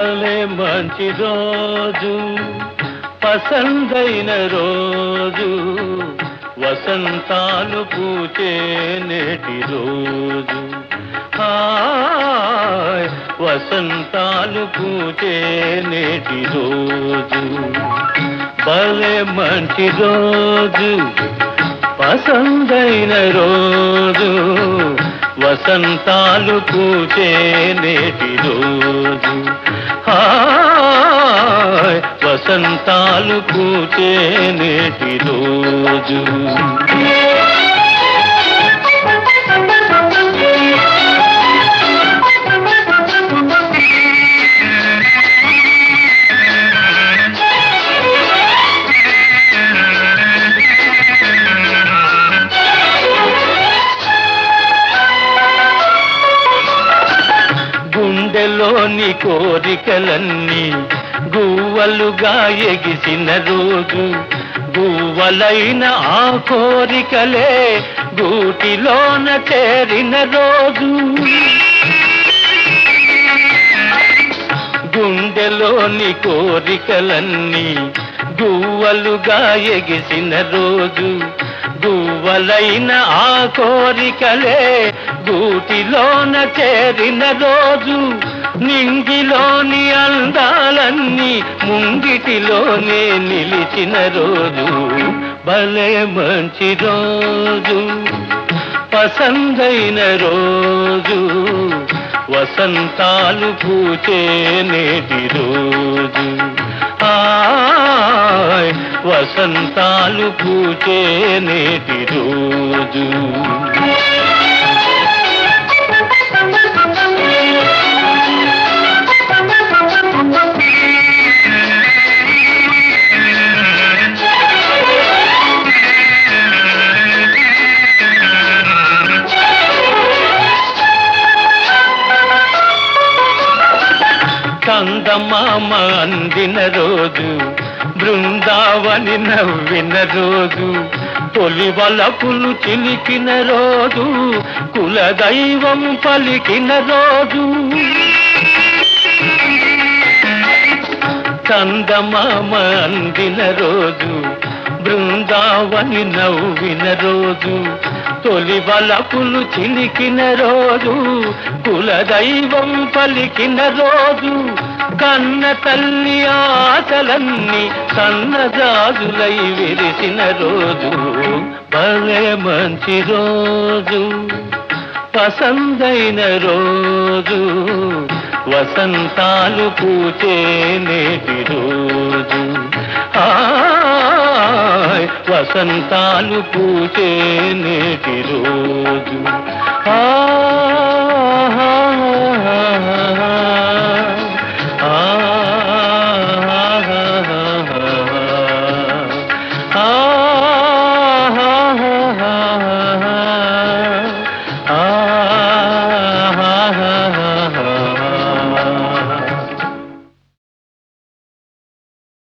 భలే మంచి రోజు పసందైన రోజు వసంతాలు పూచే నేటి రోజు హాయ్ వసంతాలు పూచే నేటి రోజు భలే మంచి రోజు పసందైన రోజు వసంతాలు పూచే నేటి రోజు హాయ్ వసంతాలు పూచే నేటి రోజు గుండెలోని కోరికలన్నీ గువ్వలుగా ఎగిసిన రోజు గువ్వలైన ఆ కోరికలే గూటిలోన చేరిన రోజు గుండెలోని కోరికలన్నీ గువ్వలుగా ఎగిసిన రోజు గువ్వలైన ఆ కోరికలే గూటిలోన చేరిన రోజు నింగిలోని అందాలన్నీ ముంగిటిలోనే నిలిచిన రోజు భలే మంచి రోజు పసందైన రోజు వసంతాలు పూచే నేటి రోజు హాయ్ వసంతాలు పూచే నేటి రోజు చందమామ అందిన రోజు బృందావని నవ్విన రోజు తొలి వలపులు చిలికిన రోజు కులదైవం పలికిన రోజు చందమామ అందిన రోజు బృందావని నవ్విన రోజు తొలి వలపులు చిలికిన రోజు కులదైవం పలికిన రోజు కన్న తల్లి ఆశలన్నీ సన్నజాజులై విరిసిన రోజు భలే మంచి రోజు పసందైన రోజు వసంతాలు పూచే నేటి రోజు హాయ్ వసంతాలు పూచే నేటి రోజు